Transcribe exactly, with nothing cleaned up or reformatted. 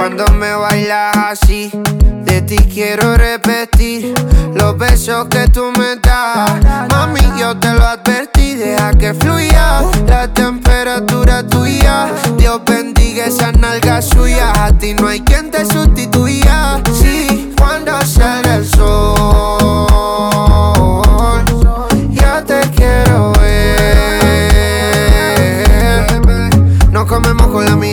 Cuando me bailas así, de ti quiero repetir los besos que tú me das. Mami, yo te lo advertí, deja que fluya la temperatura tuya. Dios bendiga esas nalgas suyas, a ti no hay quien te sustituya.